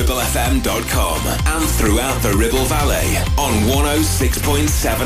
ribblefm.com and throughout the Ribble Valley on 106.7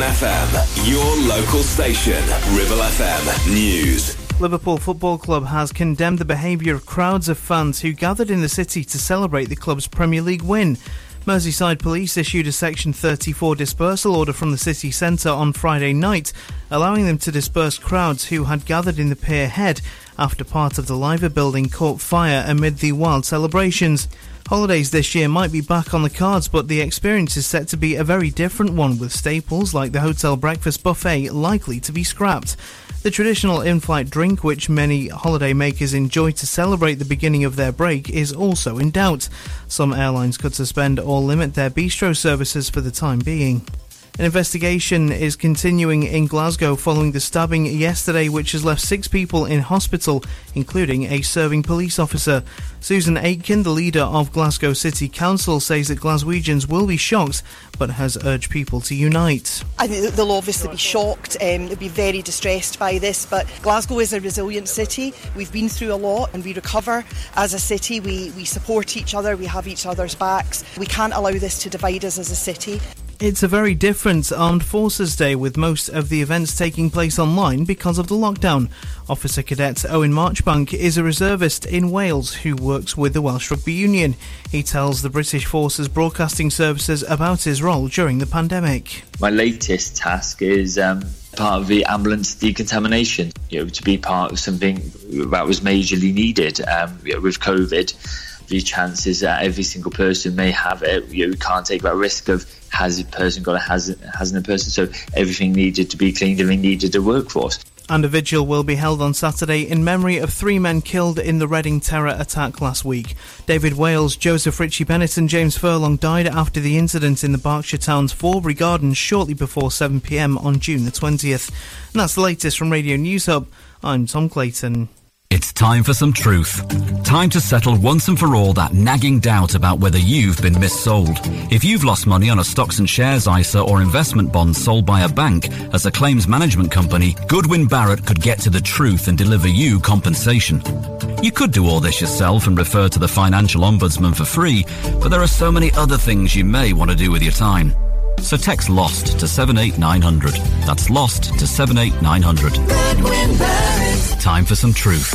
FM. Your local station, Ribble FM News. Liverpool Football Club has condemned the behaviour of crowds of fans who gathered in the city to celebrate the club's Premier League win. Merseyside Police issued a Section 34 dispersal order from the city centre on Friday night, allowing them to disperse crowds who had gathered in the pier head after part of the Liver building caught fire amid the wild celebrations. Holidays this year might be back on the cards, but the experience is set to be a very different one, with staples like the hotel breakfast buffet likely to be scrapped. The traditional in-flight drink, which many holiday makers enjoy to celebrate the beginning of their break, is also in doubt. Some airlines could suspend or limit their bistro services for the time being. An investigation is continuing in Glasgow following the stabbing yesterday, which has left 6 people in hospital, including a serving police officer. Susan Aitken, the leader of Glasgow City Council, says that Glaswegians will be shocked, but has urged people to unite. I think they'll obviously be shocked, they'll be very distressed by this, but Glasgow is a resilient city. We've been through a lot and we recover as a city. We support each other, we have each other's backs. We can't allow this to divide us as a city. It's a very different Armed Forces Day, with most of the events taking place online because of the lockdown. Officer Cadet Owen Marchbank is a reservist in Wales who works with the Welsh Rugby Union. He tells the British Forces Broadcasting Services about his role during the pandemic. My latest task is part of the ambulance decontamination, to be part of something that was majorly needed with COVID. The chances that every single person may have it, we can't take that risk of has a person got a hasn't a person, so everything needed to be cleaned and we needed a workforce. And a vigil will be held on Saturday in memory of 3 men killed in the Reading terror attack last week. David Wales, Joseph Ritchie Bennett and James Furlong died after the incident in the Berkshire town's Forbury Gardens shortly before 7 p.m. on June the 20th. And that's the latest from Radio News Hub. I'm Tom Clayton. It's time for some truth. Time to settle once and for all that nagging doubt about whether you've been missold. If you've lost money on a stocks and shares ISA or investment bond sold by a bank as a claims management company, Goodwin Barrett could get to the truth and deliver you compensation. You could do all this yourself and refer to the Financial Ombudsman for free, but there are so many other things you may want to do with your time. So text LOST to 78900. That's LOST to 78900. Goodwin Barrett. Time for some truth.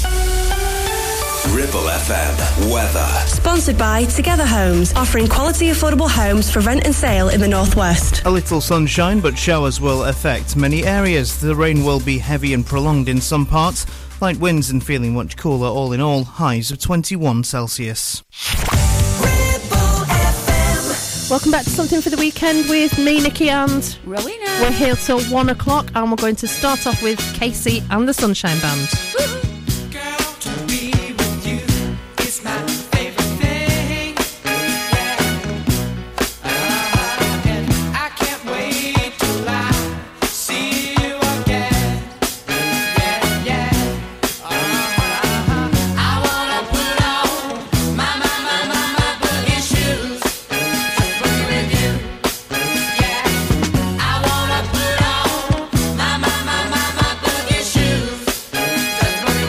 Ribble FM weather. Sponsored by Together Homes, offering quality affordable homes for rent and sale in the northwest. A little sunshine, but showers will affect many areas. The rain will be heavy and prolonged in some parts. Light winds and feeling much cooler all in all. Highs of 21 Celsius. Welcome back to Something for the Weekend with me, Nikki and Rowena. We're here till 1 o'clock and we're going to start off with Casey and the Sunshine Band. Girl, to be with you is my favorite thing. And I can't wait till I see you again. I wanna put on my boogie shoes. I wanna put on my boogie shoes.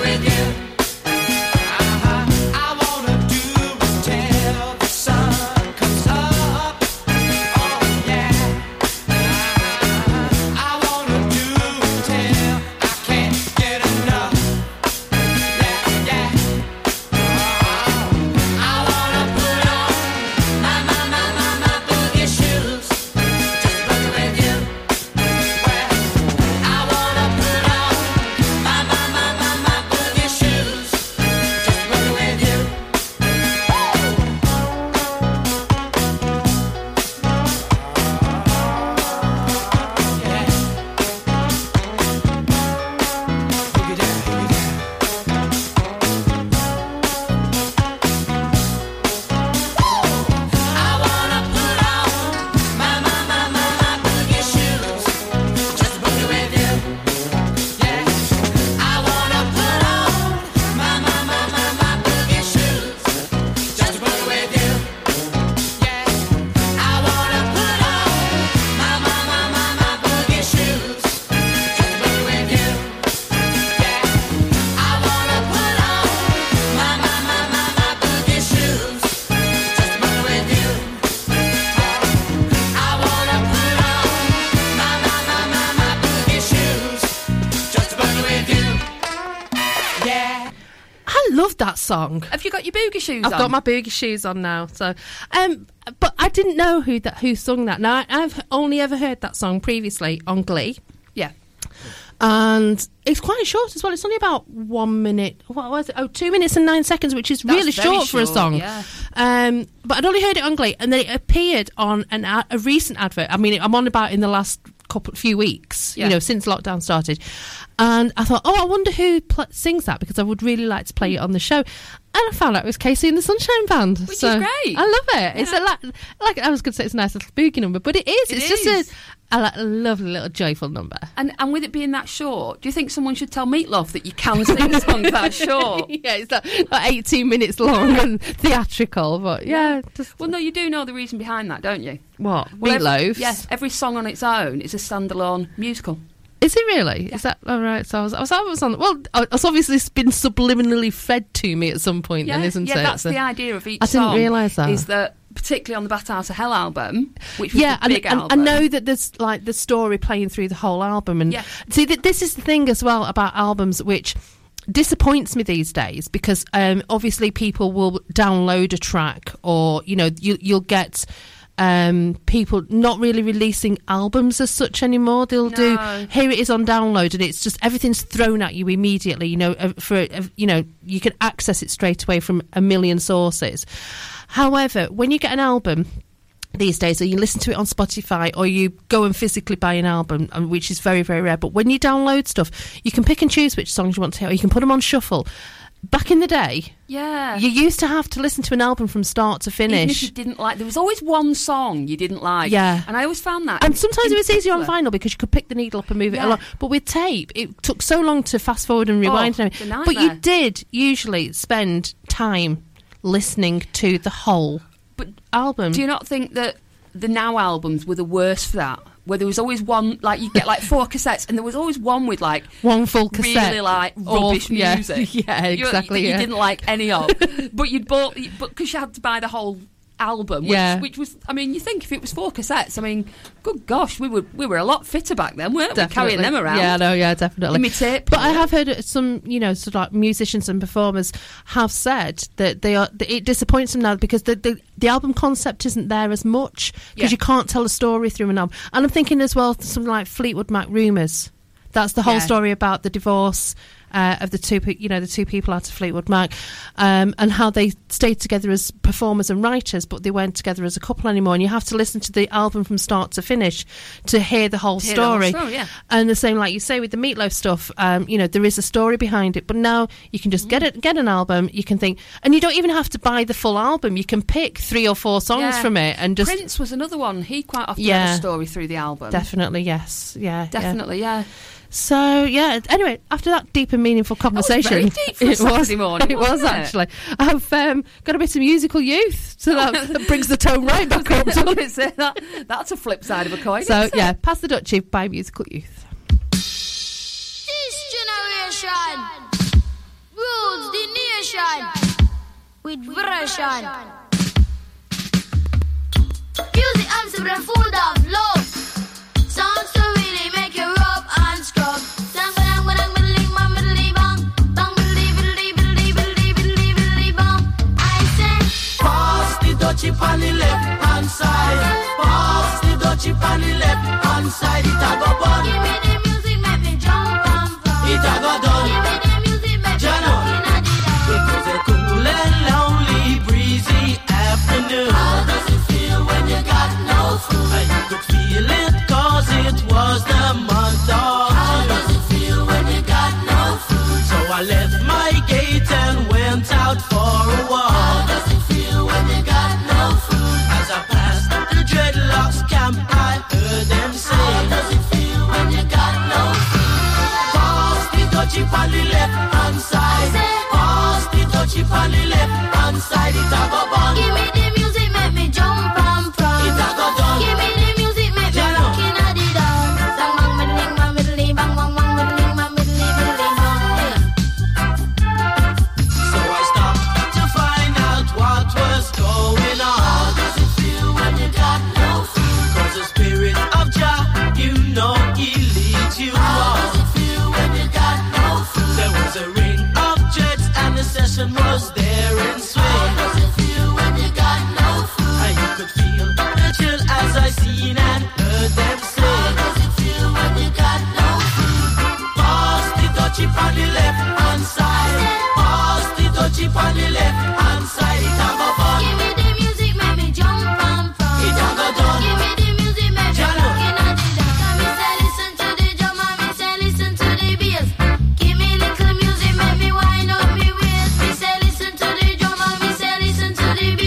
love that song. Have you got your boogie shoes on? I've got my boogie shoes on now. So, but I didn't know who sung that. Now, I've only ever heard that song previously on Glee. Yeah. And it's quite short as well. It's only about 1 minute. What was it? 2 minutes and 9 seconds, which is really short for a song. Yeah. But I'd only heard it on Glee, and then it appeared on a recent advert. I mean, I'm on about in the last few weeks, since lockdown started. And I thought, I wonder who sings that, because I would really like to play it on the show. And I found out it was Casey and the Sunshine Band. Which is great. I love it. Yeah. It's like I was going to say, it's a nice little boogie number, but it is. It's just a lovely little joyful number. And with it being that short, do you think someone should tell Meatloaf that you can sing a song that short? Yeah, it's not 18 minutes long and theatrical, but yeah. Well, no, you do know the reason behind that, don't you? What? Meatloaf? Yes, every song on its own is a standalone musical. Is it really? Yeah. Is that all right? So I was on. Well, it's obviously been subliminally fed to me at some point, then, isn't it? Yeah, that's the idea of each song. I didn't realise that. Is that particularly on the Bat Out of Hell album, which was the big album. I know that there's like the story playing through the whole album, and see this is the thing as well about albums, which disappoints me these days, because obviously people will download a track, or you'll get. People not really releasing albums as such anymore. They'll do, here it is on download, and it's just everything's thrown at you immediately. You can access it straight away from a million sources. However, when you get an album these days, or you listen to it on Spotify, or you go and physically buy an album, which is very, very rare, but when you download stuff, you can pick and choose which songs you want to hear, or you can put them on shuffle. Back in the day, you used to have to listen to an album from start to finish. Even if you didn't like, there was always one song you didn't like. Yeah. And I always found that. And sometimes it was easier on vinyl, because you could pick the needle up and move it along. But with tape, it took so long to fast forward and rewind. But you did usually spend time listening to the whole album. Do you not think that the now albums were the worst for that? Where there was always one, like, you get like 4 cassettes, and there was always one with like one full cassette, really like rubbish music. Yeah, exactly. You didn't like any of, but you'd bought, but because you had to buy the whole album, which was, I mean, you think if it was 4 cassettes, I mean, good gosh, we were a lot fitter back then, weren't we? Carrying them around. Yeah, no, yeah, definitely. In my tape. But I have heard some, sort of like musicians and performers have said that it disappoints them now, because the album concept isn't there as much, because you can't tell a story through an album. And I'm thinking as well, something like Fleetwood Mac Rumours. That's the whole story about the divorce of the two people out of Fleetwood Mac, and how they stayed together as performers and writers, but they weren't together as a couple anymore. And you have to listen to the album from start to finish to hear the whole story. And the same, like you say, with the Meatloaf stuff, there is a story behind it. But now you can just get an album. You can think, and you don't even have to buy the full album. You can pick 3 or 4 songs from it, and just. Prince was another one. He quite often had a story through the album. Definitely, yes, definitely, yeah. So anyway, after that deep and meaningful conversation, that was very deep for a Saturday morning. It was actually. I've got a bit of musical youth, so that brings the tone right back up. That's a flip side of a coin. So Pass the Dutchie by Musical Youth. This generation rules the nation with version. Music Amsterdam full of love. Songs to really make you rub and scrub. I say, pass the Dutchie on the left hand side. Pass the Dutchie on the left hand side. It a go bun. Give me the music, make me jump and fun. It a go done. Give me the music, make me jump and it was a cool and lonely, breezy afternoon. How does it feel when you got no food? I could feel it, 'cause it was the month of How does it feel when you got no food? So I left my gate and went out for a walk. How does it feel when you got no food? As I passed the dreadlocks camp, I heard them say, how does it feel when you got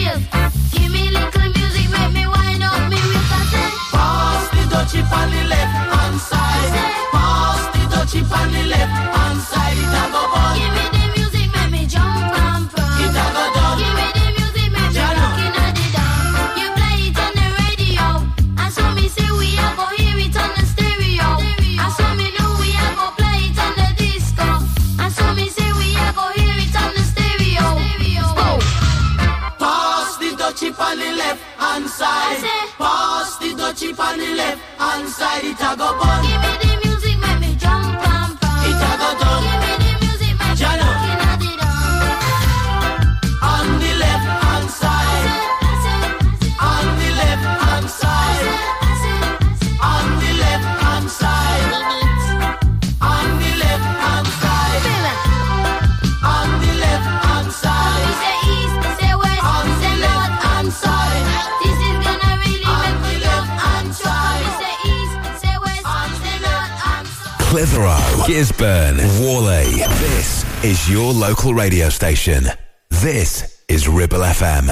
cheers. Give me little music, make me wind up me waist. I say, pass the dutchie on the left hand side. Pass the dutchie on the left hand side. It a go bun. give me the music, make me jump and prance. It a go done. Give me the music, make me rockin' at the dance. You play it on the radio, and so me say we a go hear it on the stereo. And so me know we a go play it on the disco. And so me say we a go hear it on the stereo. Oh. Pass the dutchie on the left hand side. Pass the dutchie on the left hand side. It a go bun. Give me the music, make me jump and prance. It a go done. Give me the music, make me Jano. rockin' at the dance. On the left hand side. On the left hand side. On the left hand side. On the left hand side. On the left hand side. Say east, say west, On the say left north hand and side. south. This is gonna really On make me the love left and hand try. side. Say east, say west, say north and south. Clitheroe, Gisburn, Worley. This is your local radio station. This is Ribble FM.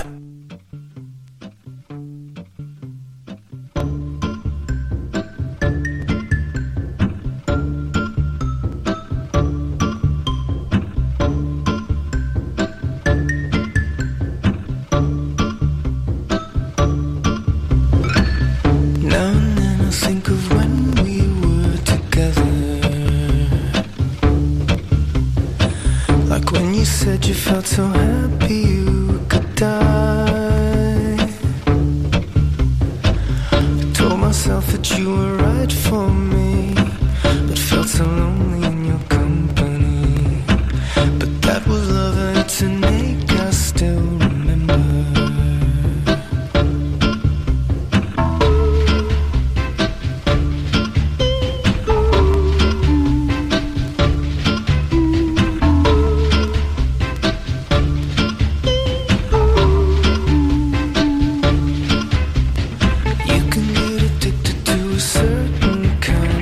Now and then I think of when we were together. Like when you said you felt so happy you could die. I told myself that you were right for me, but felt so lonely in your company. But that was love and it's an ache I still remember. You can get addicted to a certain kind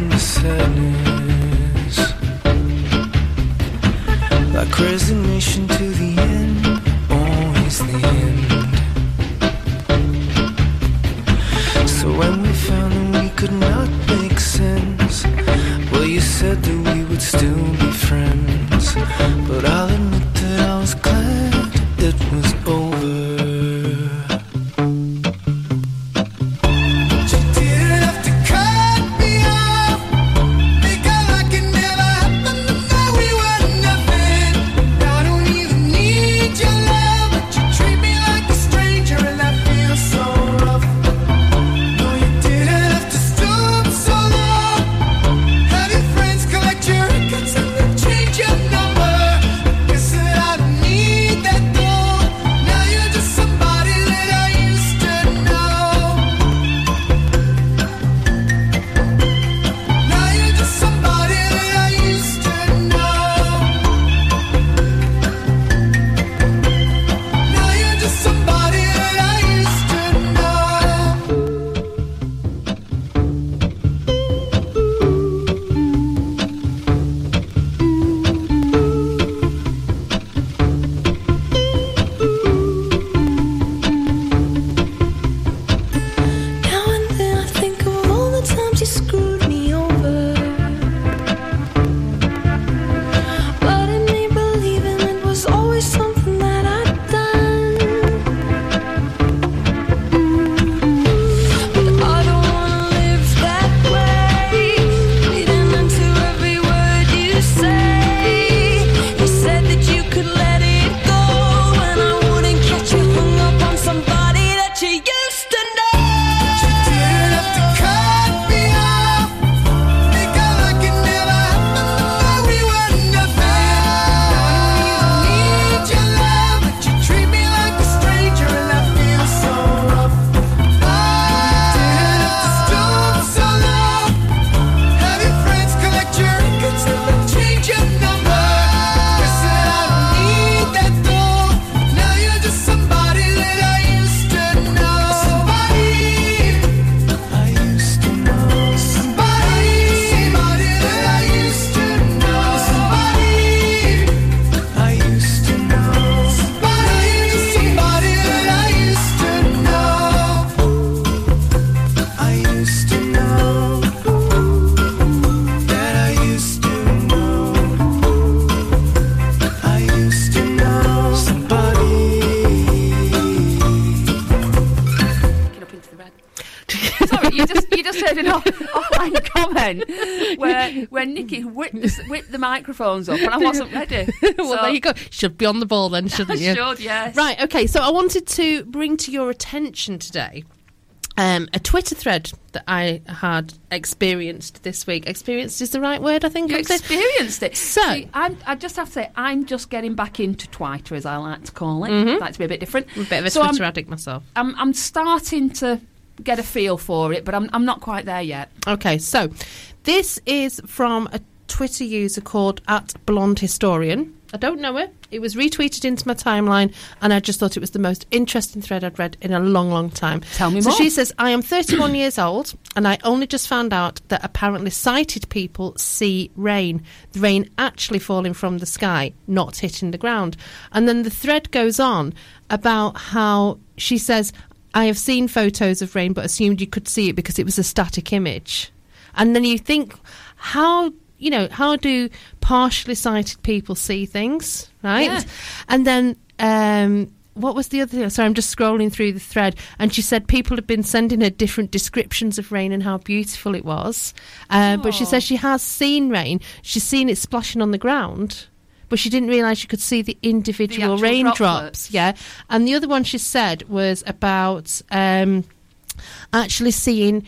you just heard an offline comment where Nikki whipped the microphones up and I wasn't ready. Well, there you go. Should be on the ball then, shouldn't you? I should, yes. Right, okay, so I wanted to bring to your attention today a Twitter thread that I had experienced this week. Experienced is the right word, I think. You experienced it. So, see, I just have to say, I'm just getting back into Twitter, as I like to call it. I like to be a bit different. I'm a bit of a Twitter addict myself. I'm starting to get a feel for it, but I'm not quite there yet. Okay, so this is from a Twitter user called @BlondeHistorian. I don't know it. It was retweeted into my timeline, and I just thought it was the most interesting thread I'd read in a long, long time. Tell me more. So she says, I am 31 years old, and I only just found out that apparently sighted people see rain. The rain actually falling from the sky, not hitting the ground. And then the thread goes on about how she says, I have seen photos of rain, but assumed you could see it because it was a static image. And then you think, how do partially sighted people see things, right? Yeah. And then what was the other thing? Sorry, I'm just scrolling through the thread. And she said people have been sending her different descriptions of rain and how beautiful it was. But she says she has seen rain. She's seen it splashing on the ground, but she didn't realise she could see the individual raindrops. Droplets. Yeah. And the other one she said was about actually seeing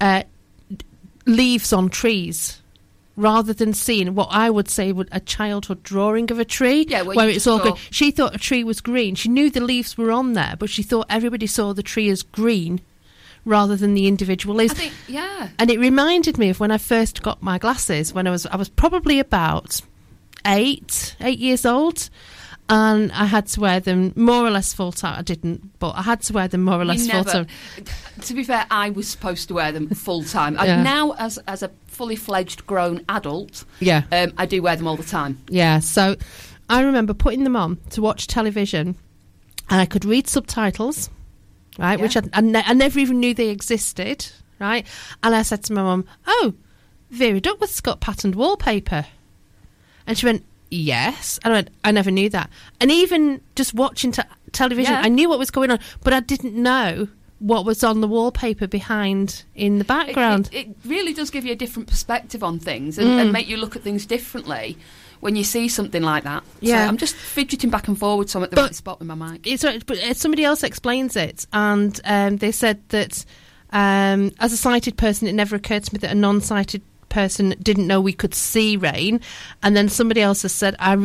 leaves on trees, rather than seeing what I would say would a childhood drawing of a tree, where it's all good. She thought a tree was green. She knew the leaves were on there, but she thought everybody saw the tree as green rather than the individual leaves. I think, yeah. And it reminded me of when I first got my glasses, when I was probably about 8 years old. And I had to wear them more or less full time. I didn't, but I had to wear them more or less full time. To be fair, I was supposed to wear them full time. Now, as a fully fledged grown adult, I do wear them all the time. Yeah, so I remember putting them on to watch television, and I could read subtitles, right, which I never even knew they existed, right? And I said to my mum, "Oh, Vera Duckworth's got patterned wallpaper," and she went, "Yes." And I went, "I never knew that." And even just watching television, I knew what was going on, but I didn't know what was on the wallpaper behind in the background. It really does give you a different perspective on things and make you look at things differently when you see something like that. Yeah. So I'm just fidgeting back and forward so I'm at the right spot with my mic. But somebody else explains it, and they said that as a sighted person, it never occurred to me that a non-sighted person didn't know we could see rain. And then somebody else has said, I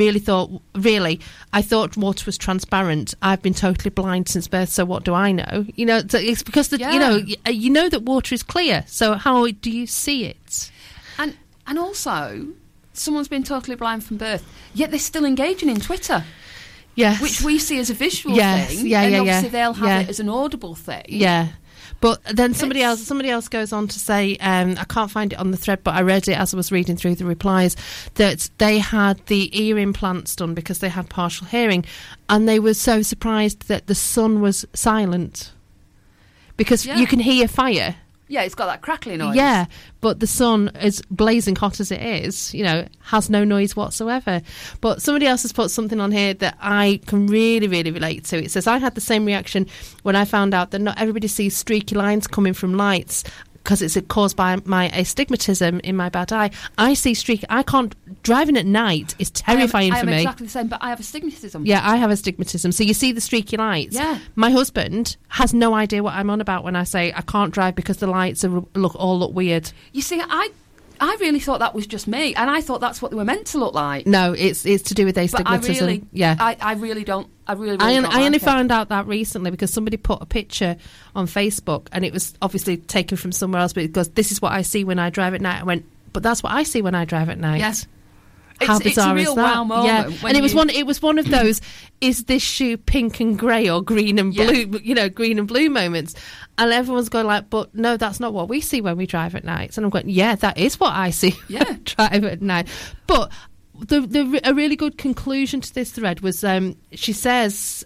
thought water was transparent. I've been totally blind since birth, so what do I know? You know, so it's because you know that water is clear, so how do you see it? And also, someone's been totally blind from birth, yet they're still engaging in Twitter. Yes. Which we see as a visual thing. Yeah, and obviously they'll have it as an audible thing. Yeah. But then somebody else goes on to say, I can't find it on the thread, but I read it as I was reading through the replies, that they had the ear implants done because they had partial hearing, and they were so surprised that the sun was silent because you can hear fire. Yeah, it's got that crackling noise. Yeah, but the sun, as blazing hot as it is, has no noise whatsoever. But somebody else has put something on here that I can really, really relate to. It says, I had the same reaction when I found out that not everybody sees streaky lines coming from lights because it's caused by my astigmatism in my bad eye. I see streaky. I can't. Driving at night is terrifying for me. I am exactly the same, but I have astigmatism. Yeah, I have astigmatism. So you see the streaky lights. Yeah. My husband has no idea what I'm on about when I say I can't drive because the lights look weird. You see, I really thought that was just me, and I thought that's what they were meant to look like. No, it's to do with astigmatism. I really don't. I only found out that recently because somebody put a picture on Facebook, and it was obviously taken from somewhere else, but it goes, "This is what I see when I drive at night." I went, "But that's what I see when I drive at night." Yes. How bizarre it's a real is that? wow moment. Yeah, and it was one of those. Is this shoe pink and grey or green and blue? Green and blue moments, and everyone's going like, "But no, that's not what we see when we drive at night." And I'm going, "Yeah, that is what I see when I drive at night." But a really good conclusion to this thread was she says.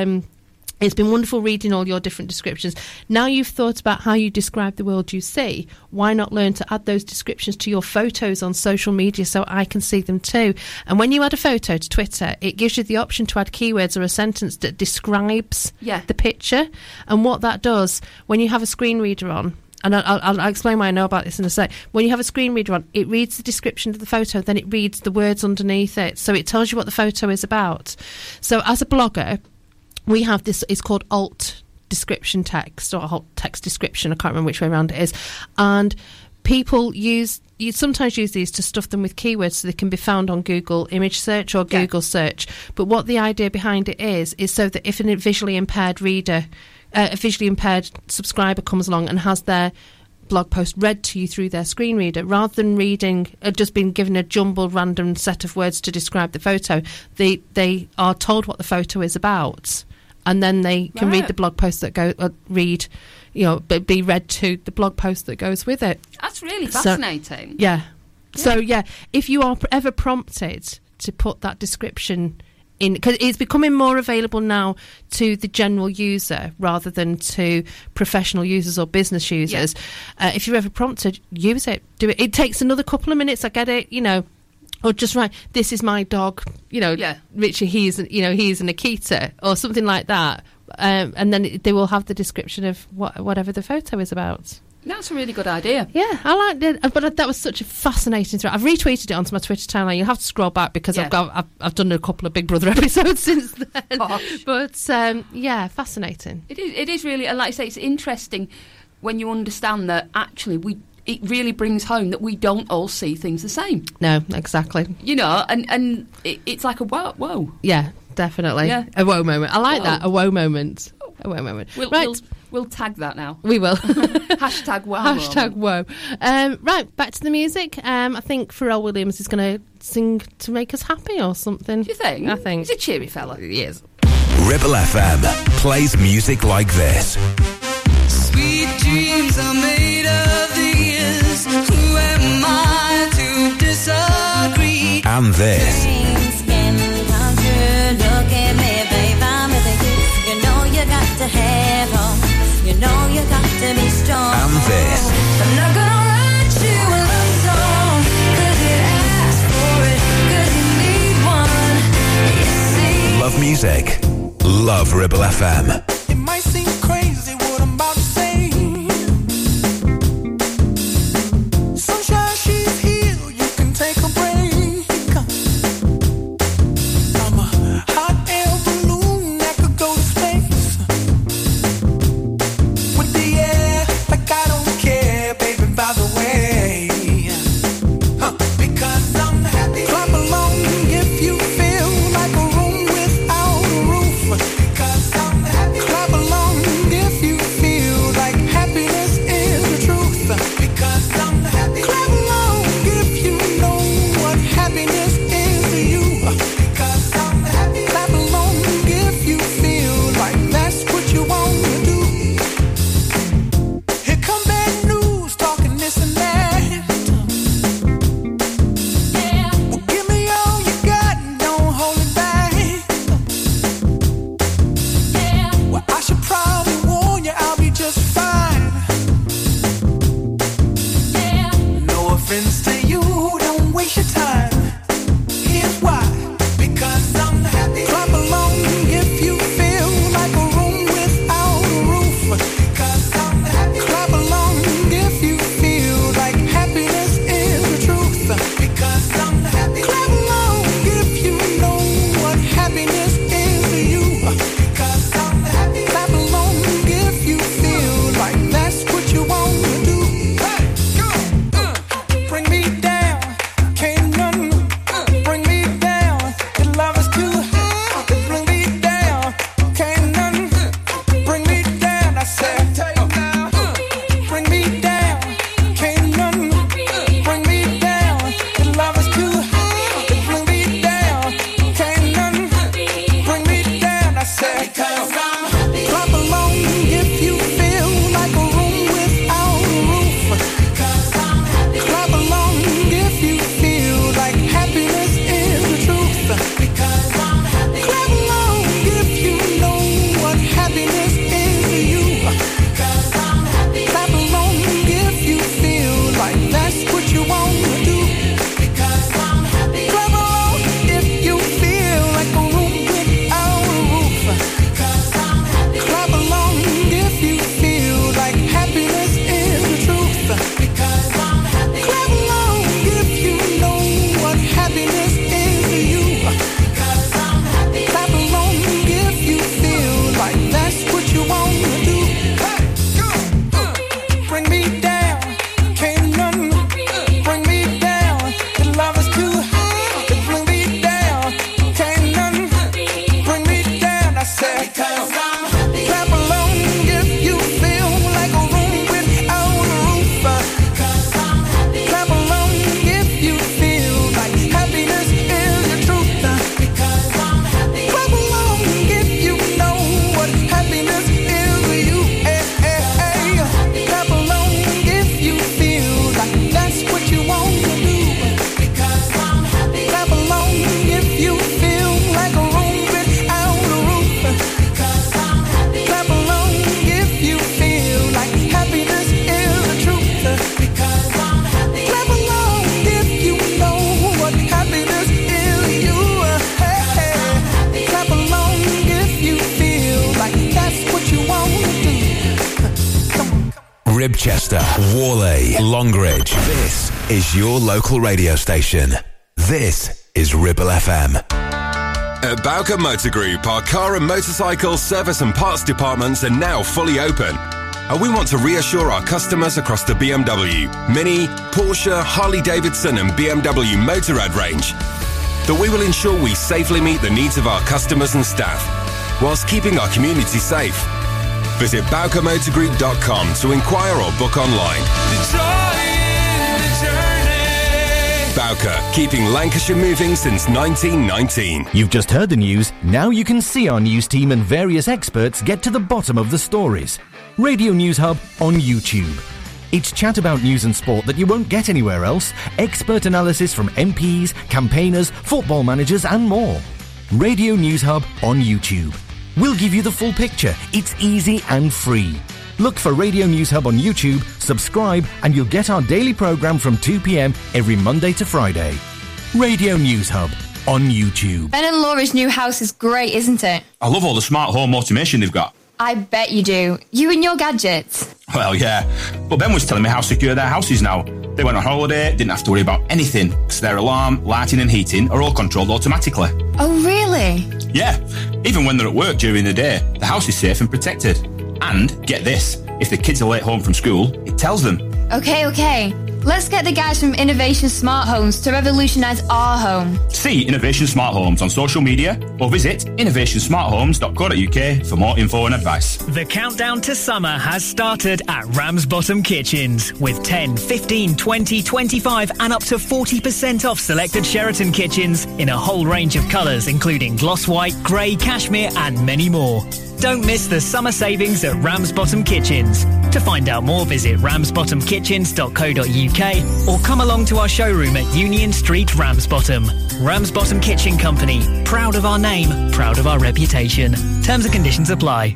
It's been wonderful reading all your different descriptions. Now you've thought about how you describe the world you see, why not learn to add those descriptions to your photos on social media so I can see them too? And when you add a photo to Twitter, it gives you the option to add keywords or a sentence that describes the picture. And what that does, when you have a screen reader on, and I'll explain why I know about this in a sec. When you have a screen reader on, it reads the description of the photo, then it reads the words underneath it, so it tells you what the photo is about. So as a blogger, we have this, it's called alt description text, or alt text description, I can't remember which way around it is, and people you sometimes use these to stuff them with keywords so they can be found on Google image search or Google search. But what the idea behind it is so that if a visually impaired reader, a visually impaired subscriber comes along and has their blog post read to you through their screen reader, rather than reading, just being given a jumbled random set of words to describe the photo, they are told what the photo is about, and then they can read the blog post that be read to the blog post that goes with it. That's really fascinating. So if you are ever prompted to put that description in, because it's becoming more available now to the general user rather than to professional users or business users. If you're ever prompted, use it, do it. It takes another couple of minutes, I get it, or just write, this is my dog, Richie, he's an Akita, or something like that. And then they will have the description of whatever the photo is about. That's a really good idea. Yeah, I liked it. But that was such a fascinating thread. I've retweeted it onto my Twitter timeline. You'll have to scroll back because I've done a couple of Big Brother episodes since then. Gosh. But fascinating. It is really, and like I say, it's interesting when you understand that actually it really brings home that we don't all see things the same. No, exactly. And it's like a whoa. Yeah, definitely. Yeah. A whoa moment. I like that. A whoa moment. A whoa moment. We'll tag that now. We will. Hashtag whoa. Hashtag whoa. Right, back to the music. I think Pharrell Williams is going to sing to make us happy or something. Do you think? I think. He's a cheery fella. He is. Ribble FM plays music like this. Sweet dreams are made of these. Who am I to disagree? And this. Look at me, babe, I'm with you. You know you got to have hope. You know you got to be strong. And this. I'm not gonna write you a love song, 'cause you asked for it, 'cause you need one. You see. Love music. Love Ribble FM. It might seem crazy what I'm about to say. Sunshine, she's here, you can take a break. I'm a hot air balloon that could go to space. With the air, like I don't care, baby, by the way. Because I'm happy. Clap along if you feel like a room without a roof. Because I'm happy. Ribchester, Worley, Longridge. This is your local radio station. This is Ribble FM. At Bowker Motor Group, our car and motorcycle service and parts departments are now fully open. And we want to reassure our customers across the BMW, Mini, Porsche, Harley-Davidson and BMW Motorrad range that we will ensure we safely meet the needs of our customers and staff, whilst keeping our community safe. Visit BowkerMotorGroup.com to inquire or book online. Bowker, keeping Lancashire moving since 1919. You've just heard the news. Now you can see our news team and various experts get to the bottom of the stories. Radio News Hub on YouTube. It's chat about news and sport that you won't get anywhere else. Expert analysis from MPs, campaigners, football managers and more. Radio News Hub on YouTube. We'll give you the full picture. It's easy and free. Look for Radio News Hub on YouTube, subscribe, and you'll get our daily programme from 2 p.m. every Monday to Friday. Radio News Hub on YouTube. Ben and Laura's new house is great, isn't it? I love all the smart home automation they've got. I bet you do. You and your gadgets. Well, yeah. But Ben was telling me how secure their house is now. They went on holiday, didn't have to worry about anything, because their alarm, lighting and heating are all controlled automatically. Oh, really? Yeah. Even when they're at work during the day, the house is safe and protected. And, get this, if the kids are late home from school, it tells them. Okay. Let's get the guys from Innovation Smart Homes to revolutionise our home. See Innovation Smart Homes on social media or visit innovationsmarthomes.co.uk for more info and advice. The countdown to summer has started at Ramsbottom Kitchens with 10, 15, 20, 25 and up to 40% off selected Sheraton kitchens in a whole range of colours including gloss white, grey, cashmere and many more. Don't miss the summer savings at Ramsbottom Kitchens. To find out more, visit ramsbottomkitchens.co.uk or come along to our showroom at Union Street, Ramsbottom. Ramsbottom Kitchen Company. Proud of our name, proud of our reputation. Terms and conditions apply.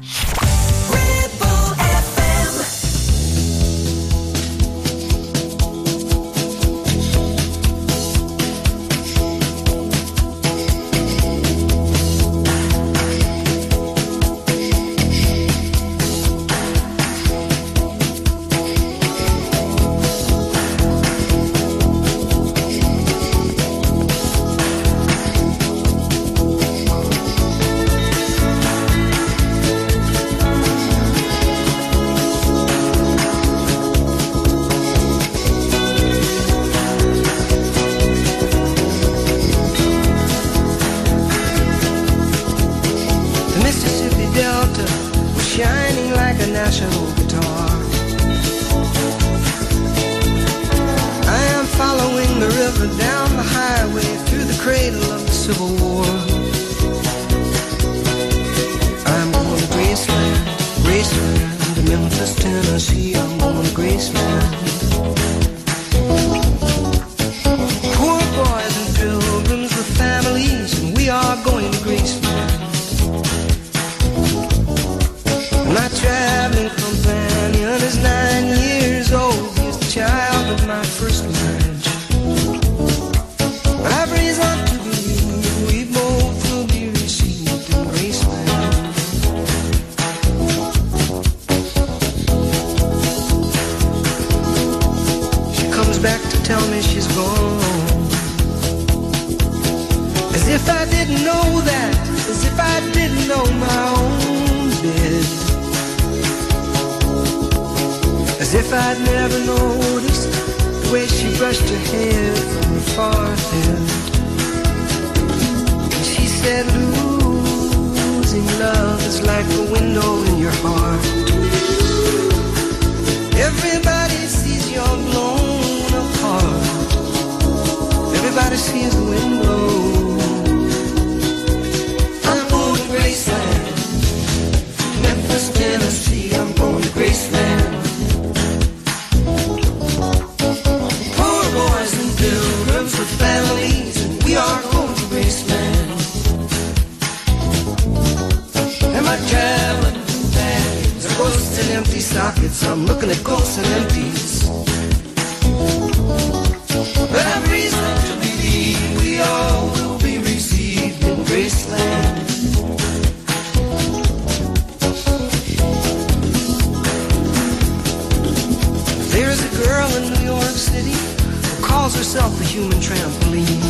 calls herself a human trampoline.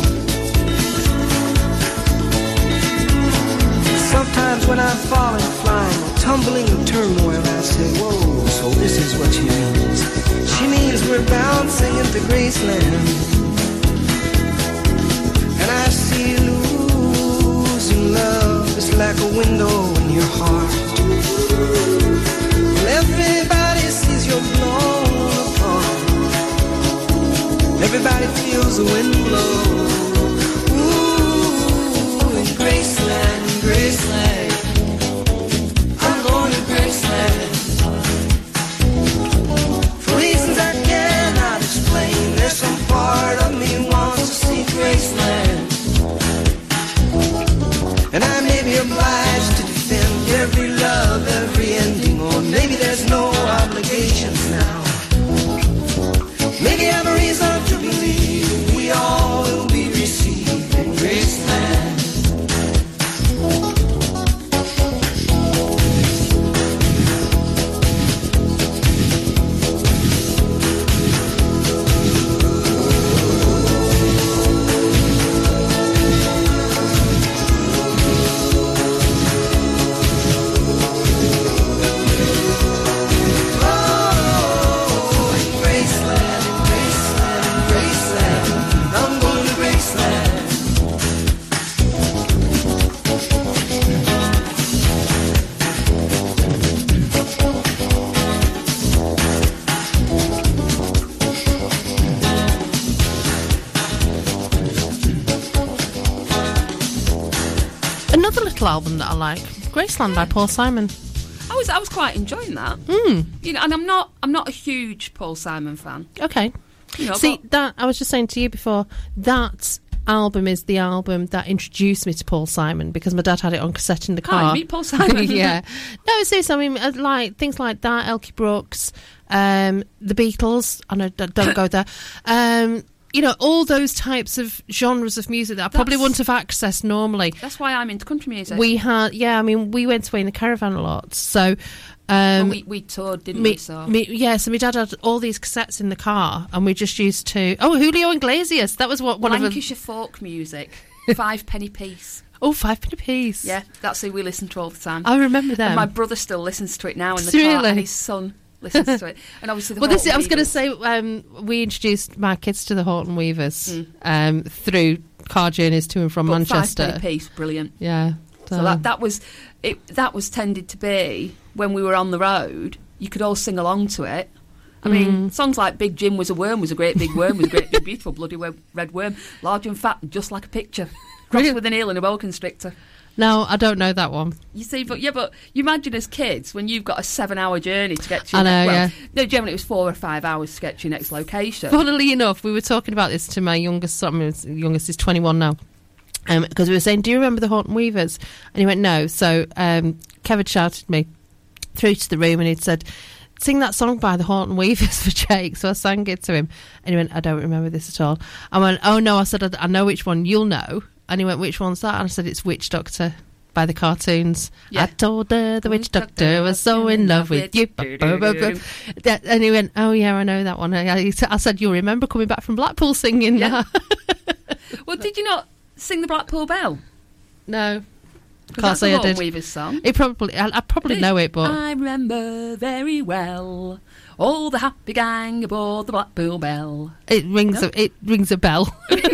Sometimes when I'm falling, flying, or tumbling in turmoil, I say, whoa, so this is what she means. She means we're bouncing into Graceland. And I see losing love is like a window in your heart. Well, everybody sees you're blown apart. Everybody feels the wind blow. Ooh, in Graceland, Graceland. I'm going to Graceland. For reasons I cannot explain, there's some part of me wants to see Graceland. And I may be obliged to defend every love, every ending, or maybe there's no obligations now. Maybe I have a reason to believe we all will be received in Graceland. Album that I like, Graceland by Paul Simon. I was quite enjoying that. You know, and I'm not a huge Paul Simon fan. Okay. You know, see that I was just saying to you before, that album is the album that introduced me to Paul Simon because my dad had it on cassette in the car. Hi, meet Paul Simon. Yeah. No, seriously, I mean, like things like that, Elkie Brooks, the Beatles. I know, don't go there. You know, all those types of genres of music that I probably wouldn't have accessed normally. That's why I'm into country music. We had, I mean, we went away in the caravan a lot, so... we toured, didn't we? So my dad had all these cassettes in the car, and we just used to... Oh, Julio Iglesias, that was one of them. Lancashire folk music, 5 penny piece. Oh, 5 penny piece. Yeah, that's who we listen to all the time. I remember that. And my brother still listens to it now in the car, and his son... listens to it, and obviously I was going to say we introduced my kids to the Horton Weavers through car journeys to and from Manchester. 5 penny piece, brilliant. Yeah, so that was it. That was tended to be when we were on the road. You could all sing along to it. I mean, songs like Big Jim was a worm, was a great big worm, was a great big beautiful bloody red worm, large and fat, and just like a picture, crossed with an eel and a boa constrictor. No, I don't know that one. You see, but you imagine as kids when you've got a 7-hour journey to get to your no, generally it was 4 or 5 hours to get to your next location. Funnily enough, we were talking about this to my youngest son. My youngest is 21 now. Because we were saying, do you remember the Horton Weavers? And he went, no. So Kevin shouted me through to the room and he'd said, sing that song by the Horton Weavers for Jake. So I sang it to him. And he went, I don't remember this at all. I went, oh no. I said, I know which one you'll know. And he went, which one's that? And I said, it's Witch Doctor by the cartoons. Yeah. I told her the Witch Doctor was so in love with you. And he went, oh yeah, I know that one. I said, you'll remember coming back from Blackpool singing that. Well, did you not sing the Blackpool Bell? No. Can't say I did. Weaver's song. I probably know it, but I remember very well all the happy gang aboard the Blackpool Bell. It rings a bell. It rings a bell.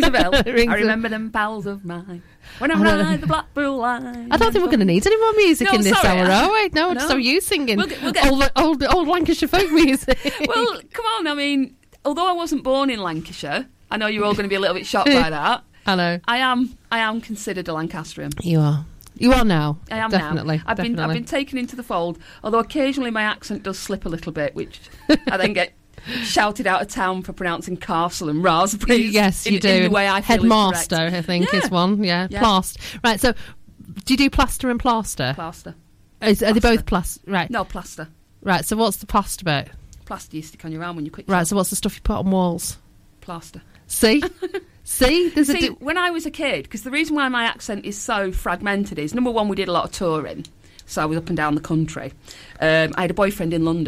I remember them pals of mine when I ride the Blackpool line. I don't think we're going to need any more music in this hour, are we? No, just are you singing we'll get old Lancashire folk music. Well, come on. I mean, although I wasn't born in Lancashire, I know you're all going to be a little bit shocked by that. I know. I am considered a Lancastrian. You are. You are now. I am definitely, now. I've been taken into the fold, although occasionally my accent does slip a little bit, which I then get shouted out of town for pronouncing castle and raspberries. Yes, you do. In the way I feel Headmaster, I think, is one. Yeah, Plaster. Right, so do you do plaster and plaster? Plaster. Are they both plaster? Right. No, plaster. Right, so what's the plaster bit? Plaster you stick on your arm when you quick. Right, so what's the stuff you put on walls? Plaster. See? See? When I was a kid, because the reason why my accent is so fragmented is, number one, we did a lot of touring, so I was up and down the country. I had a boyfriend in London,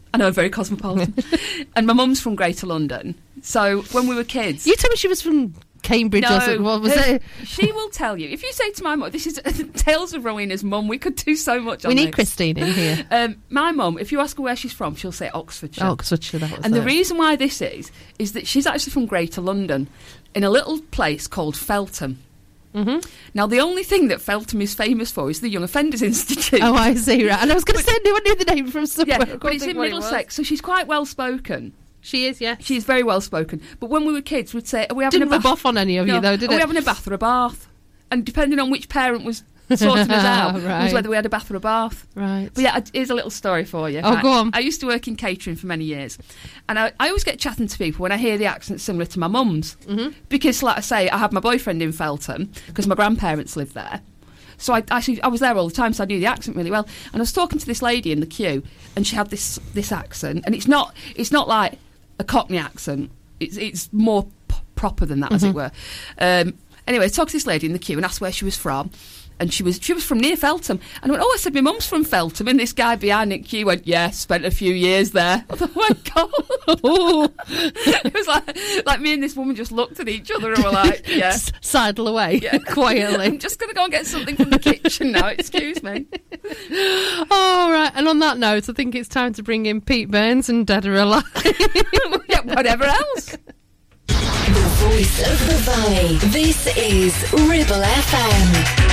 I know, very cosmopolitan. And my mum's from Greater London. So when we were kids... You told me she was from Cambridge or something. What was it? She will tell you. If you say to my mum, this is Tales of Rowena's mum, we could do so much on We this. need Christine in here. My mum, if you ask her where she's from, she'll say Oxfordshire. Oxfordshire, that was And the it. reason why this is that she's actually from Greater London, in a little place called Feltham. Mm-hmm. Now, the only thing that Feltham is famous for is the Young Offenders Institute. Oh, I see, right. And I was going to say, I knew the name from somewhere. Yeah, but it's in Middlesex, so she's quite well-spoken. She is, yeah. She's very well-spoken. But when we were kids, we'd say, are we having Didn't a bath? rub off on any of you, though, did Are it? we having a bath or a bath? And depending on which parent was sorting us out, was Right. whether we had a bath or a bath. Right. But yeah, here's a little story for you. Oh, go on. I used to work in catering for many years. And I always get chatting to people when I hear the accent similar to my mum's. Mm-hmm. Because, like I say, I had my boyfriend in Feltham because my grandparents lived there. So I was there all the time, so I knew the accent really well. And I was talking to this lady in the queue, and she had this accent. And it's not like a Cockney accent. It's more proper than that, as it were. Anyway, I talked to this lady in the queue and asked where she was from. And she was from near Feltham. And I went, I said, my mum's from Feltham. And this guy behind the queue went, yeah, spent a few years there. I thought, oh, my God. It was like me and this woman just looked at each other and were like, yeah. Sidle away, quietly. I'm just going to go and get something from the kitchen now, excuse me. All right, and on that note, I think it's time to bring in Pete Burns and Dead or Alive. Yeah, whatever else. The voice of the valley. This is Ribble FM.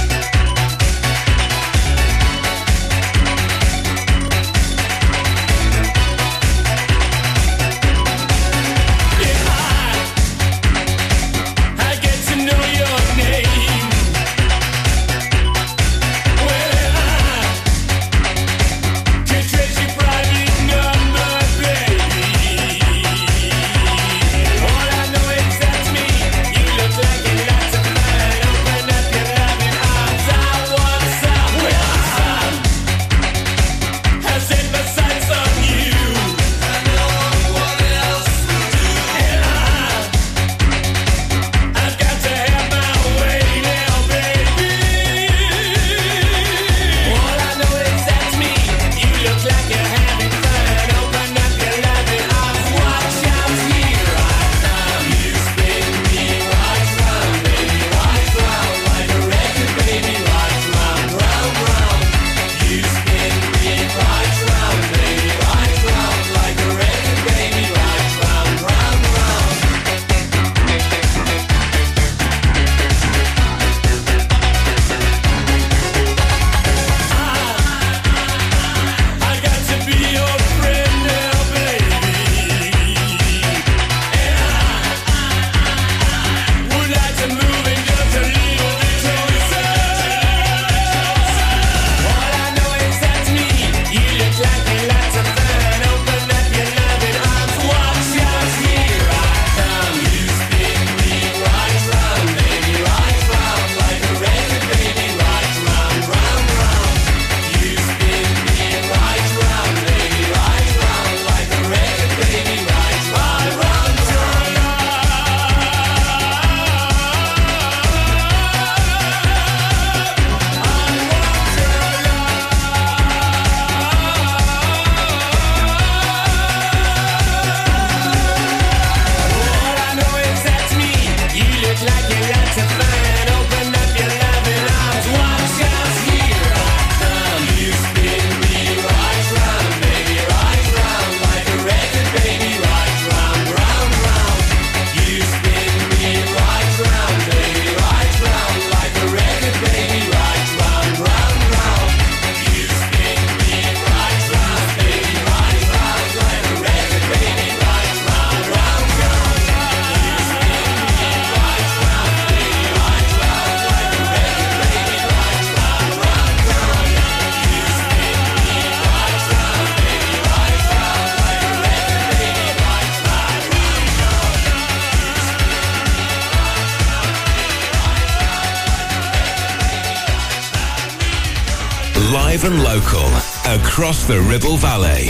Live and local, across the Ribble Valley.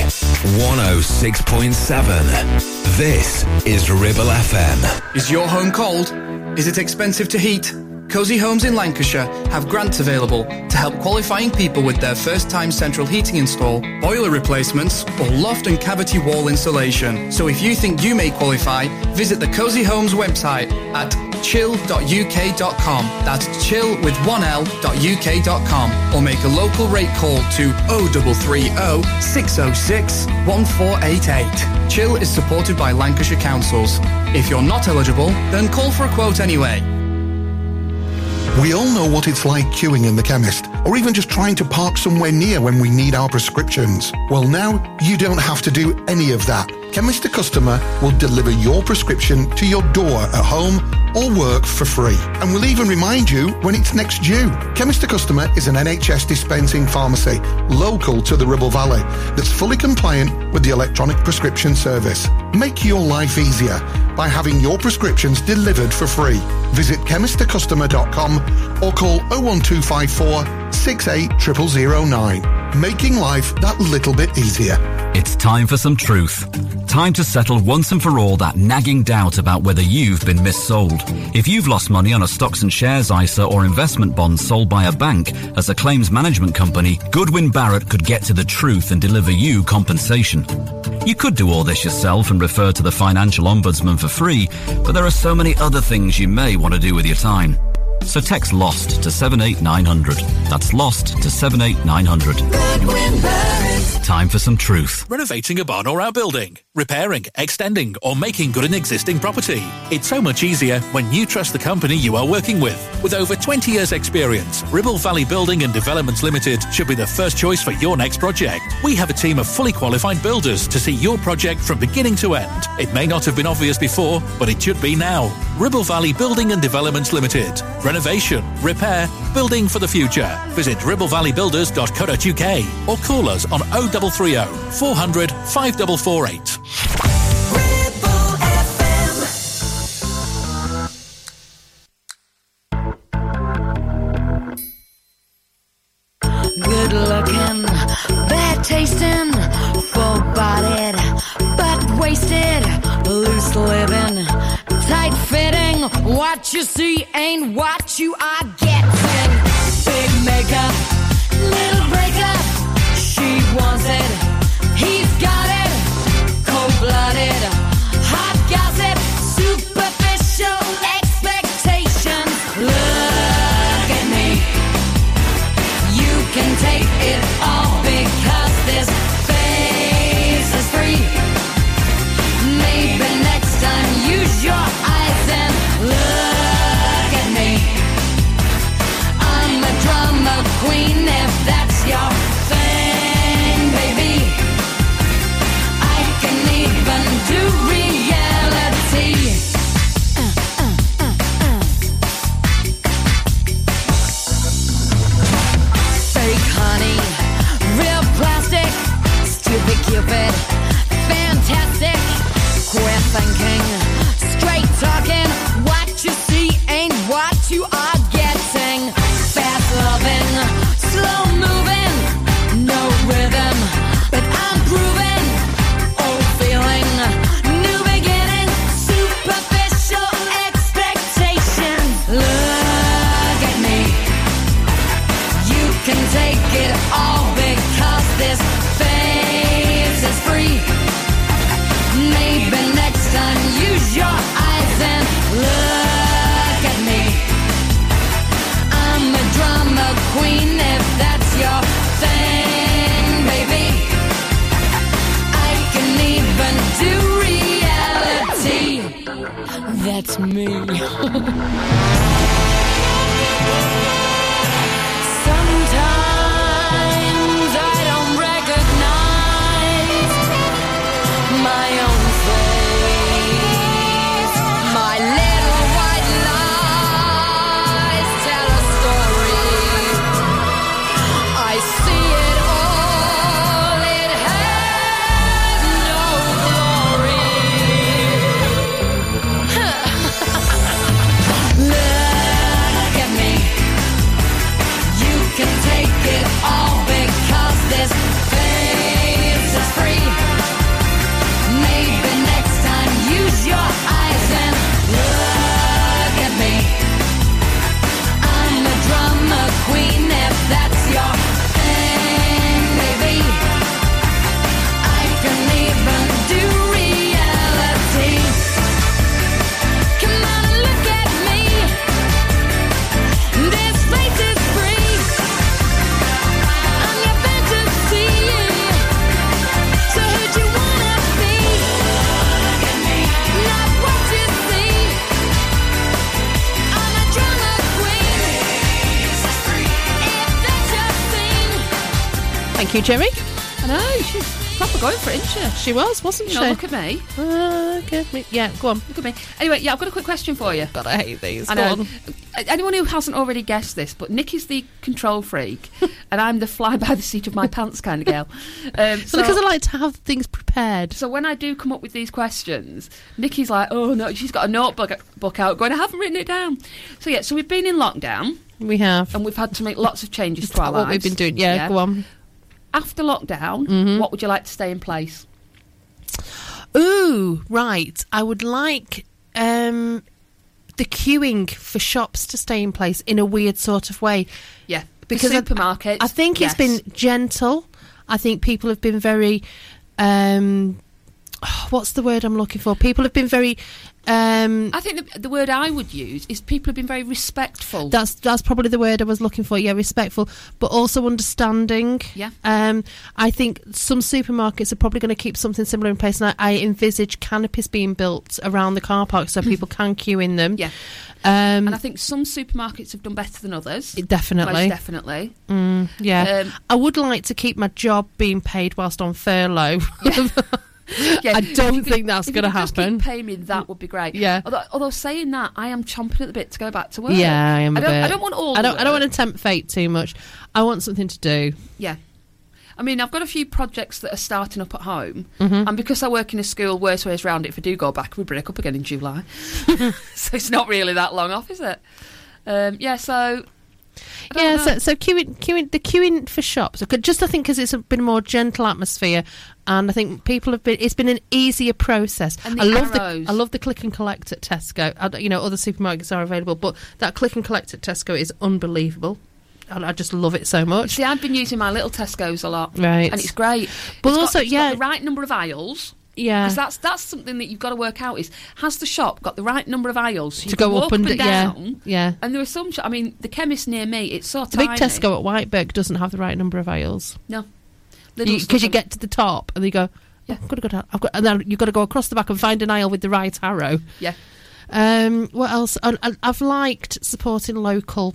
106.7. This is Ribble FM. Is your home cold? Is it expensive to heat? Cosy Homes in Lancashire have grants available to help qualifying people with their first-time central heating install, boiler replacements, or loft and cavity wall insulation. So if you think you may qualify, visit the Cosy Homes website at chill.uk.com. That's chill with 1l.uk.com, or make a local rate call to 0330 606 1488. Chill is supported by Lancashire Councils. If you're not eligible, then call for a quote anyway. We all know what it's like queuing in the chemist, or even just trying to park somewhere near when we need our prescriptions. Well, now you don't have to do any of that. Chemist to Customer will deliver your prescription to your door at home or work for free. And we'll even remind you when it's next due. Chemist to Customer is an NHS dispensing pharmacy local to the Ribble Valley that's fully compliant with the electronic prescription service. Make your life easier by having your prescriptions delivered for free. Visit chemisttocustomer.com or call 01254 680009. Making life that little bit easier. It's time for some truth. Time to settle once and for all that nagging doubt about whether you've been missold. If you've lost money on a stocks and shares ISA or investment bond sold by a bank as a claims management company, Goodwin Barrett could get to the truth and deliver you compensation. You could do all this yourself and refer to the Financial Ombudsman for free, but there are so many other things you may want to do with your time. So text LOST to 78900. That's LOST to 78900. Time for some truth. Renovating a barn or outbuilding, repairing, extending or making good an existing property. It's so much easier when you trust the company you are working with. With over 20 years experience, Ribble Valley Building and Developments Limited should be the first choice for your next project. We have a team of fully qualified builders to see your project from beginning to end. It may not have been obvious before, but it should be now. Ribble Valley Building and Developments Limited. Renovation, repair, building for the future. Visit ribblevalleybuilders.co.uk or call us on 0330 400 5448. Good looking, bad tasting, full bodied, but wasted, loose living, tight fitting. What you see ain't what you are getting. Big makeup, little breakup. She wants it, he's got it. Cold blooded, hot gossip, superficial expectations. Look at me. You can take it all because this face is free. Maybe next time use your eyes and look at me. I'm a drama queen if that's your thing, baby. I can even do reality. Fake honey, real plastic, stupid Cupid, fantastic. Quit thinking, straight talking. What you see ain't what you are getting. Fast loving, slow moving, no rhythm, but I'm proving. Old feeling, new beginning, superficial expectations. Look at me. You can take it all because this face is free. Maybe next time use your eyes and look at me. I'm a drama queen if that's your thing, baby. I can even do reality. That's me. Sometimes I don't recognize my own face. My little white lies tell a story. I see it all. It has no glory. Look Thank you, Jerry. I know, she's proper going for it, isn't she? She was, wasn't You she? know, look at me. Look at me. Yeah, go on. Look at me. Anyway, yeah, I've got a quick question for you. God, I hate these. I know. Anyone who hasn't already guessed this, but Nikki's the control freak, and I'm the fly by the seat of my pants kind of girl. So because I like to have things prepared. So when I do come up with these questions, Nikki's like, oh no, she's got a notebook out going, I haven't written it down. So yeah, so we've been in lockdown. We have. And we've had to make lots of changes to our what lives. we've been doing. Yeah, go on. After lockdown, what would you like to stay in place? Ooh, right. I would like the queuing for shops to stay in place in a weird sort of way. Yeah, because supermarkets. I think it's been gentle. I think people have been very... what's the word I'm looking for? People have been very... I think the word I would use is people have been very respectful. That's probably the word I was looking for. Yeah, respectful, but also understanding. Yeah. I think some supermarkets are probably going to keep something similar in place, and I envisage canopies being built around the car park so people can queue in them. Yeah. And I think some supermarkets have done better than others. Definitely. Most definitely. Yeah. I would like to keep my job being paid whilst on furlough. Yeah. Yeah, I don't think that's going to happen. Just keep paying me, that would be great. Yeah. Although saying that, I am chomping at the bit to go back to work. Yeah, I am. I don't want all. I don't want to tempt fate too much. I want something to do. Yeah. I mean, I've got a few projects that are starting up at home, and because I work in a school, worst ways round it, if I do go back, we break up again in July. So it's not really that long off, is it? Yeah, so... So queuing for shops. Just I think because it's been a more gentle atmosphere, and I think people have been. It's been an easier process. And I love the click and collect at Tesco. Other supermarkets are available, but that click and collect at Tesco is unbelievable. I just love it so much. See, I've been using my little Tesco's a lot, right? And it's great. But it's got the right number of aisles. Yeah, because that's something that you've got to work out. Is has the shop got the right number of aisles so you to can go walk up and down? Yeah. And there are some. I mean, the chemist near me, it's so the tiny. big Tesco at Whiteberg doesn't have the right number of aisls. No, because you get to the top and you go, yeah, I've got to go down. And then you've got to go across the back and find an aisle with the right arrow. Yeah. What else? I've liked supporting local.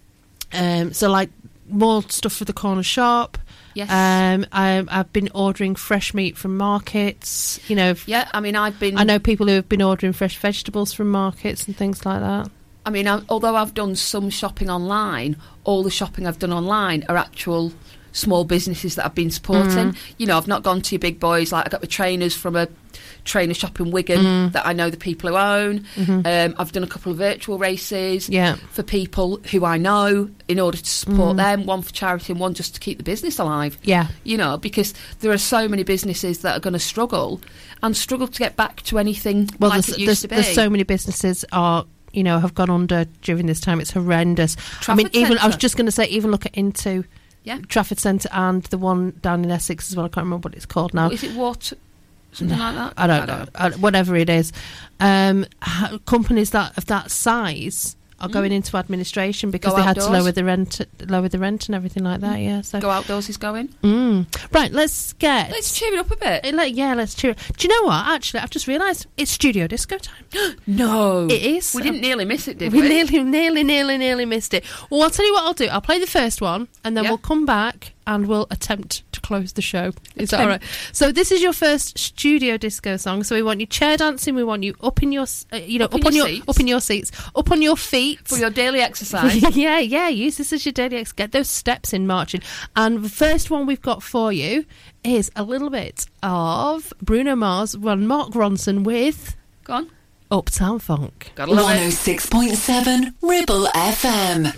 So like more stuff for the corner shop. Yes. I've been ordering fresh meat from markets. Yeah. I mean, I know people who have been ordering fresh vegetables from markets and things like that. I mean, although I've done some shopping online, all the shopping I've done online are actual small businesses that I've been supporting. I've not gone to your big boys. Like I got the trainers from a trainer shop in Wigan that I know the people who own. I've done a couple of virtual races for people who I know in order to support them, one for charity and one just to keep the business alive. Yeah. Because there are so many businesses that are going to struggle to get back to anything like it used to be. There's so many businesses have gone under during this time. It's horrendous. Trafford I was just going to say, even look into Yeah. Trafford Centre and the one down in Essex as well. I can't remember what it's called now. Is it what? Something like that? I don't know. Whatever it is. Companies that of that size are going into administration because they had to lower the rent and everything like that. Yeah, so Go Outdoors is going. Right, let's cheer it up a bit. Let's cheer it. Do you know what? Actually, I've just realised it's studio disco time. No, it is. We didn't nearly miss it, did we? We nearly missed it. Well, I'll tell you what I'll do. I'll play the first one, and then we'll come back and we'll attempt to close the show. Is that all right? So this is your first studio disco song. So we want you chair dancing. We want you up in your, up in your seats, up on your feet for your daily exercise. yeah. Use this as your daily exercise. Get those steps in marching. And the first one we've got for you is a little bit of Bruno Mars and Mark Ronson with. Go on. Uptown Funk. Gotta love 106.7 Ribble FM.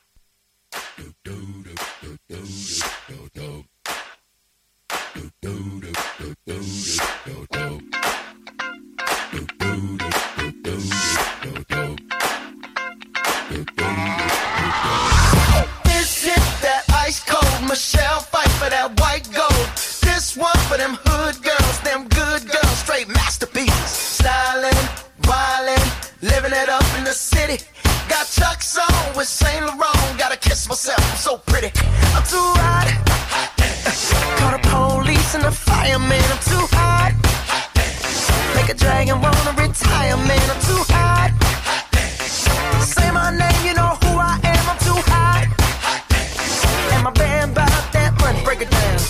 This is that ice cold Michelle fight for that white gold. This one for them hood girls, them good girls, straight masterpieces. Styling, wildin', living it up in the city. Got Chuck's on with Saint Laurent. Gotta kiss myself, I'm so pretty. I'm too hot. Call the police and the fireman. I'm too hot. Make a dragon wanna retire, man. I'm too hot. Say my name, you know who I am. I'm too hot. And my band bought that money. Break it down.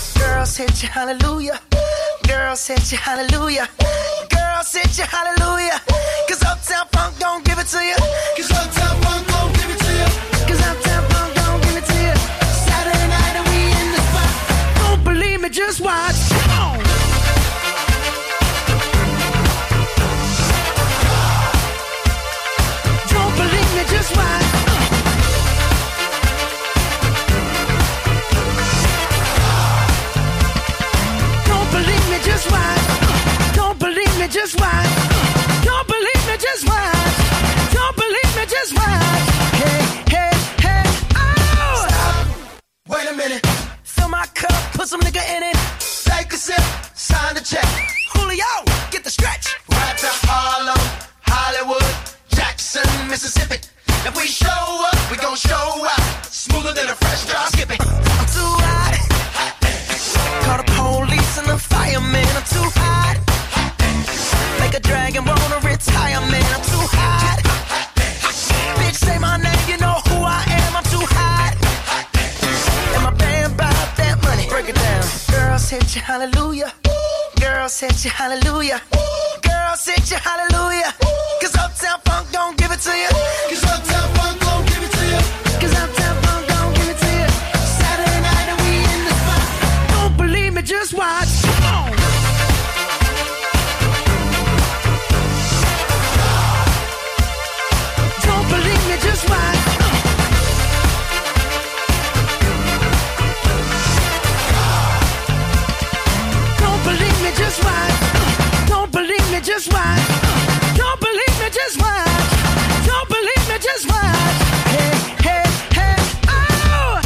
hallelujah. Girls hit you hallelujah. Girls hit you hallelujah. Cause Uptown Funk don't give it to you. Cause Uptown Funk don't give it to you. Cause Uptown Funk don't give it to you. Saturday night and we in the spot. Don't believe me, just watch. Come on. Don't believe me, just watch. Just watch. Don't believe me, just watch. Don't believe me, just watch. Don't believe me, just watch. Hey, hey, hey, oh! Stop. Wait a minute. Fill my cup, put some nigga in it. Take a sip, sign the check. Julio, get the stretch. Right to Harlem, Hollywood, Jackson, Mississippi. If we show up, we gon' show out. Smoother than a fresh drop. Skip it. I'm too hot. Call the police and the fireman. I'm too hot. Make a dragon wanna retire, man. I'm too hot. Bitch, say my name, you know who I am. I'm too hot. And my band bought that money. Break it down. Girls hit you, hallelujah. Girls hit you, hallelujah. Girls hit you, hallelujah. Cause Uptown Funk don't give it to you. Cause Uptown Funk don't give it to you. Cause Uptown Funk don't give it to you. Saturday night and we in the spot. Don't believe me, just watch. Come on. Don't believe me, just watch. Don't believe me, just watch. Don't believe me, just watch. Don't believe me, just watch. Don't believe me, just watch. Hey, hey, hey, oh!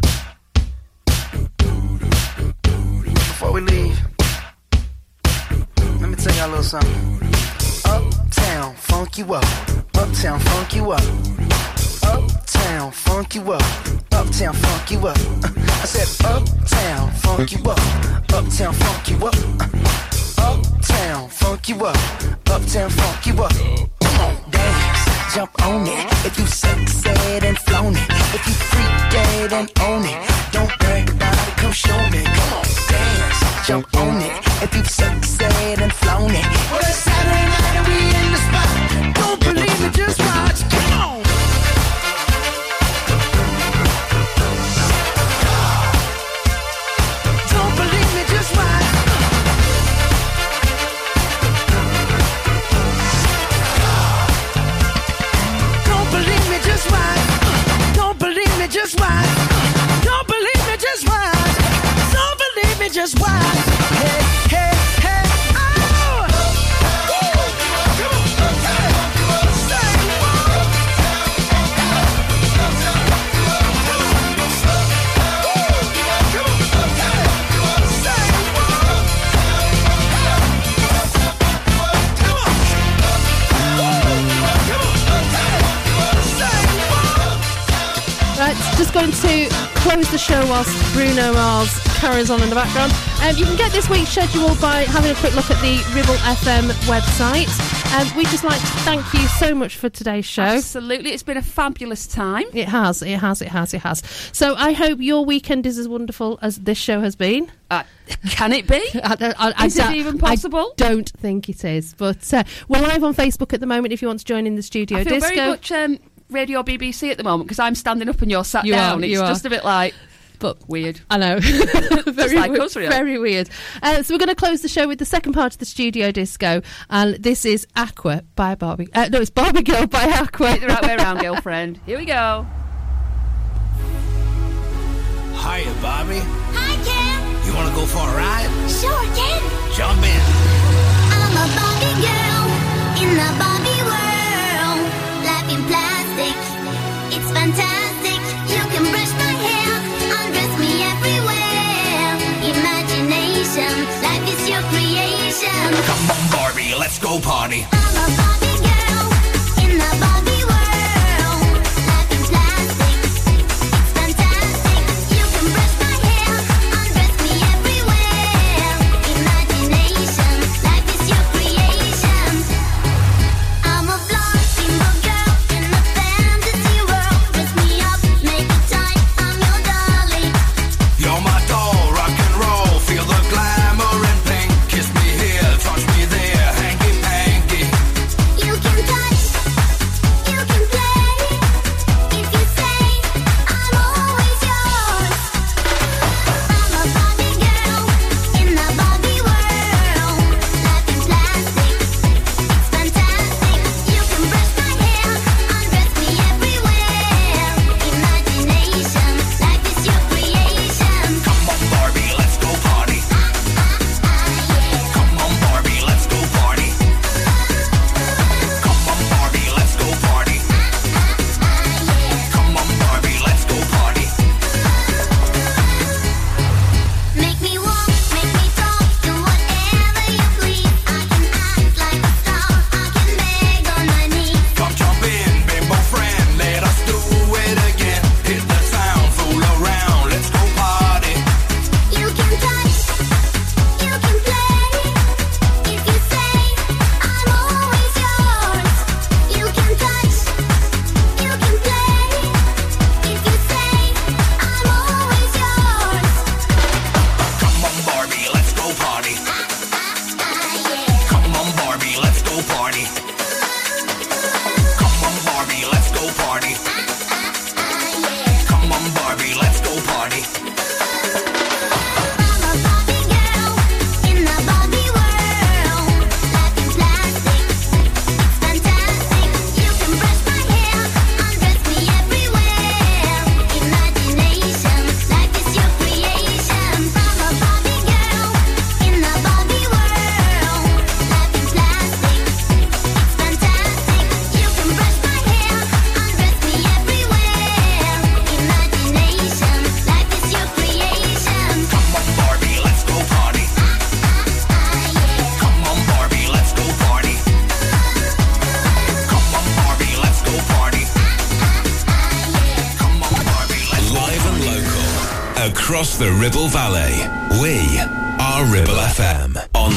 Before we leave, let me tell y'all a little something. Uptown, funk you up. Uptown, funk you up. Uptown, funk you up. Uptown, funk you up. I said uptown, funk you up. Uptown, funk you up. Uptown, funk you up. Uptown, funk you up. Come on, dance, jump on it. If you sexed and flown it. If you freaked dead and own it. Don't brag about it, come show me. Come on, dance, jump on it. If you sexed and flown it. Well, it's Saturday night and we in the spot. Don't believe it, just watch. Come on. Don't believe me, just watch. Don't believe me, just watch. Don't believe me, just watch. Don't believe me, just watch. Don't believe me, just watch. Hey, hey, hey, oh! Right, just going to close the show whilst Bruno Mars carries on in the background. You can get this week's schedule by having a quick look at the Ribble FM website. We'd just like to thank you so much for today's show. Absolutely, it's been a fabulous time. It has. So I hope your weekend is as wonderful as this show has been. Can it be? Is it even possible? I don't think it is. But we're live on Facebook at the moment if you want to join in the studio I feel disco. very much Radio BBC at the moment because I'm standing up and you're sat down. It's just a bit like... But weird. I know. Very like us, really. Very weird. So we're going to close the show with the second part of the studio disco, and this is Aqua by Barbie. No, it's Barbie Girl by Aqua. The right way around, girlfriend. Here we go. Hiya, Barbie. Hi, Ken. You want to go for a ride? Sure, Ken. Jump in. I'm a Barbie girl in the Barbie world. Life in plastic, it's fantastic. You can brush my hair, undress me everywhere. Imagination, life is your creation. Come on, Barbie, let's go party. I'm a Barbie girl in the Barbie world. Life in plastic, it's fantastic. You can brush my hair, undress me everywhere. Imagination, life is your creation. I'm a blonde single girl in a fantasy world. Dress me up, make it tight, I'm your darling. You're my doll, rock and roll, feel the glass across the Ribble Valley. We are Ribble FM. On